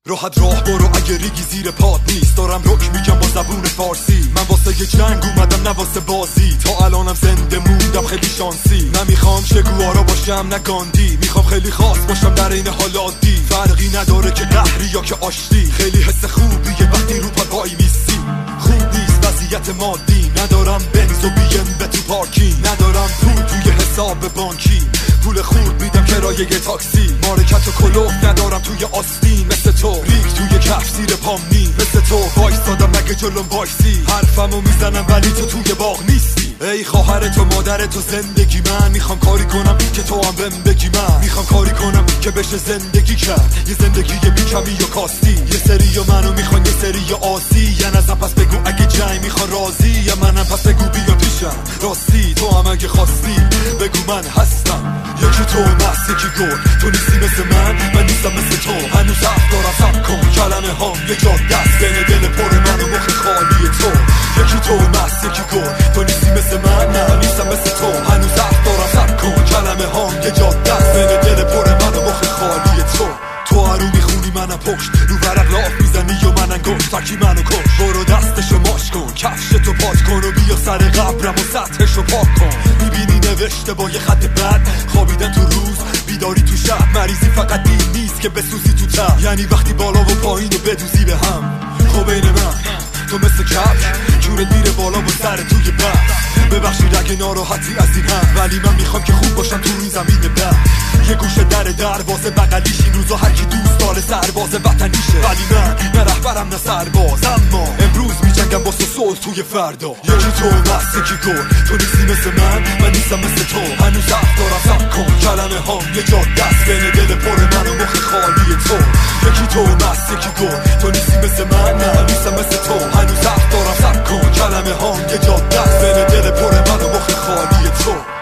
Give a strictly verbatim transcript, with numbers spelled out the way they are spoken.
راحت راه برو اگه ریگی زیر پات نیست. دارم رک میگم با زبون فارسی. من واسه یه جنگ اومدم نه واسه بازی. تا الانم زنده موندم خیلی شانسی. نمیخوام شگوارا باشم نه گاندی. میخوام خیلی خاص باشم در این حال عادی. فرقی نداره که قهری یا که آشتی. خیلی حس خوبیه وقتی رو پا وای میسی. خوب نیست وضعیت مادی. ندارم بنز و بی ام به تو پارکینگ. ندارم پول توی حساب بانکی. پول خورد میدم کرایه یه تاکسی. مارکت و کلوف ندارم توی آستین. مثل تو ریگ توی کف زیر پام نی. مثل تو وایسادم مگه جلوم وایسی. حرفمو میزنم ولی تو توی باغ نیستی. ای خواهر تو مادر تو زندگی من. میخوام کاری کنم که تو هم بهم بگی من. میخوام کاری کنم که بشه زندگی کرد. یه زندگی یه بیکمی و کاستی. یه سری و منو میخوان یه سری و آسی. یا نزم پس بگو اگه جنگ میخوان رازی. یا منم پس بگو بیا پیشم راستی. تو هم اگه خواستی بگو من هستم. یکی تو مست یکی گل. تو نیستی مثل من من نیستم مثل تو. هنوز حرف دارم سب کن. کلمه هام یه جا دست بین دل پر من و مخ خالی تو. یکی تو مست یکی گل. تو نیستی مثل من نه نیستم مثل تو. هنوز حرف دارم سب کن. کلمه هام یه جا دست بین دل پر من و مخ خالی تو. تو هرو میخونی منم پشت. رو ورق لاف میزنی و من انگشت. تکی منو کش. برو دستشو ماش کن. کفش تو پاک کن و بیا سر قبرم و سطحشو پاک کن. میبینی نوشته با یه خط بد. خوابیدن تو روز بیداری تو شب. مریضی فقط دین نیست که بسوزی تو تب. یعنی وقتی بالا و پایین و بدوزی به هم. خب بین من تو مثل کبک جورت میره بالا و سر توی بحث. ببخشید اگه ناراحتی از این هم. ولی من میخوام که خوب باشم تو این زمین بر. یه گوشه در دروازه بغلیش. این روزا هر کی دوست داره سرباز وطنیشه. ولی من نه رهبرم نه سرباز. اما امروز میجنگم واسه صلح توی فردا. یکی تو مست یکی گل. تو نیستی مثل من من نیستم مثل تو. هنوز حرف دارم سب کن. کلمه هام یه جا دست بین دل پر من و مخ خالی تو. یکی تو مست یکی گل. تو نیستی مثل من نه نیستم مثل تو. هنوز حرف دارم سب کن. کلمه هام یه جا دست بین دل پر من و مخ خالی تو.